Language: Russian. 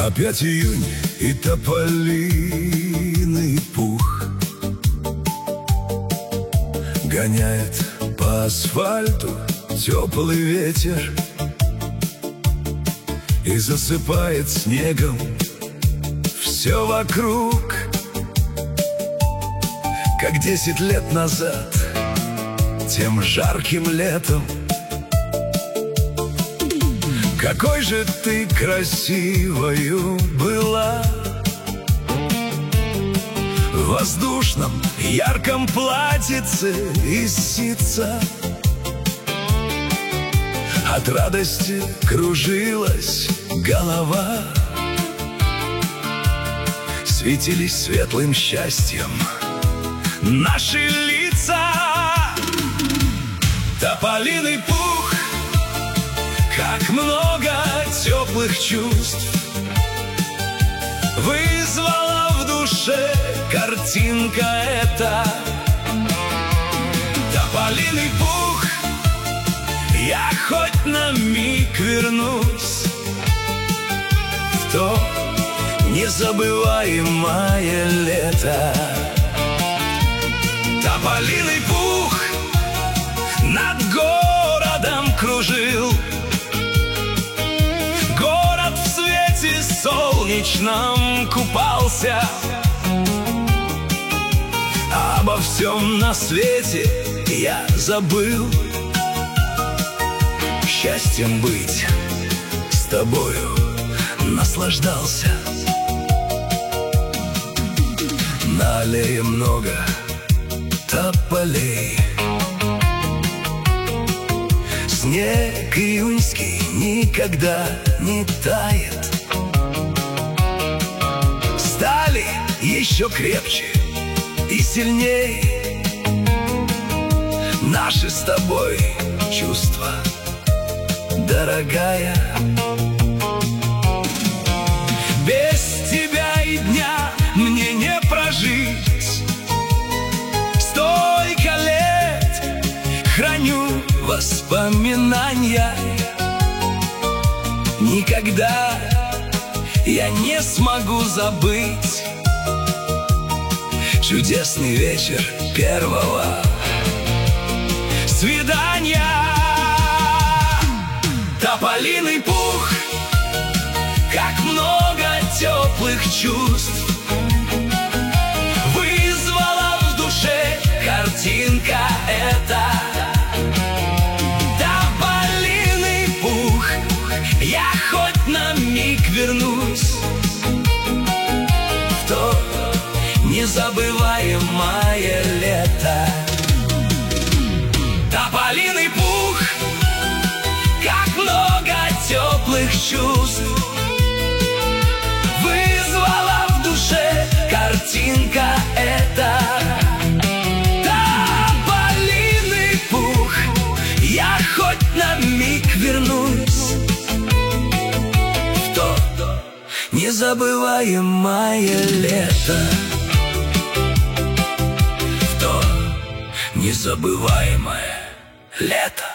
Опять июнь и тополиный пух гоняет по асфальту теплый ветер и засыпает снегом все вокруг, как 10 лет назад, тем жарким летом. Какой же ты красивою была в воздушном ярком платьице из ситца. От радости кружилась голова, светились светлым счастьем наши лица. Тополиный пух, как много теплых чувств вызвала в душе картинка эта. Тополиный пух, я хоть на миг вернусь в то незабываемое лето. Тополиный пух над городом кружил, город в свете солнечном купался. Обо всем на свете я забыл, счастьем быть с тобою наслаждался. На аллее много тополей, снег июньский никогда не тает. Стали еще крепче и сильней наши с тобой чувства, дорогая. Без тебя и дня мне не прожить. Столько лет храню воспоминания. Никогда я не смогу забыть чудесный вечер первого свидания. Тополиный пух, как много теплых чувств вызвала в душе картинка эта. Тополиный пух, я хоть на миг вернусь в то незабываемое лето. Тополиный пух, как много теплых чувств вызвала в душе картинка эта. Тополиный пух, я хоть на миг вернусь в то незабываемое лето, в то незабываемое лето.